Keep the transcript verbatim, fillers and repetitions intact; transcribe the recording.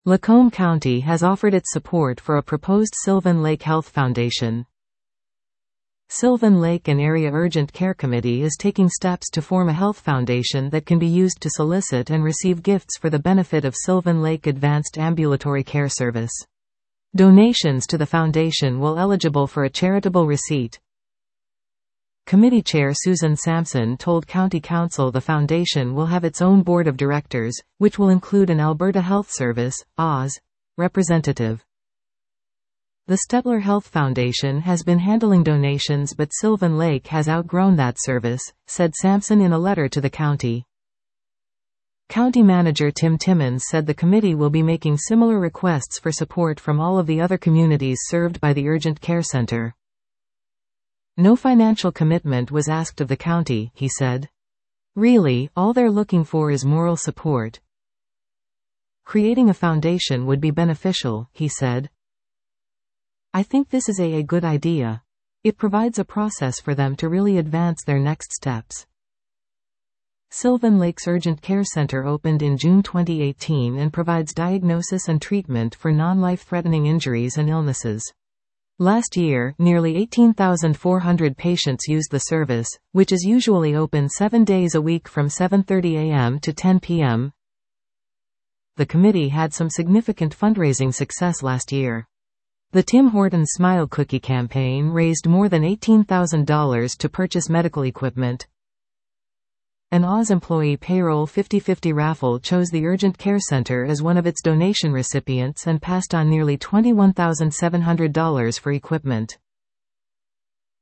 Lacombe County has offered its support for a proposed Sylvan Lake Health Foundation. Sylvan Lake and Area Urgent Care Committee is taking steps to form a health foundation that can be used to solicit and receive gifts for the benefit of Sylvan Lake Advanced Ambulatory Care Service. Donations to the foundation will be eligible for a charitable receipt. Committee Chair Susan Sampson told County Council the foundation will have its own board of directors, which will include an Alberta Health Service (A S) representative. The Stetler Health Foundation has been handling donations, but Sylvan Lake has outgrown that service, said Sampson in a letter to the county. County Manager Tim Timmons said the committee will be making similar requests for support from all of the other communities served by the Urgent Care Center. No financial commitment was asked of the county, he said. Really, all they're looking for is moral support. Creating a foundation would be beneficial, he said. I think this is a, a good idea. It provides a process for them to really advance their next steps. Sylvan Lake's Urgent Care Center opened in June twenty eighteen and provides diagnosis and treatment for non-life-threatening injuries and illnesses. Last year, nearly eighteen thousand four hundred patients used the service, which is usually open seven days a week from seven thirty a m to ten p m The committee had some significant fundraising success last year. The Tim Hortons Smile Cookie campaign raised more than eighteen thousand dollars to purchase medical equipment. An O Z employee payroll fifty fifty raffle chose the Urgent Care Center as one of its donation recipients and passed on nearly twenty-one thousand seven hundred dollars for equipment.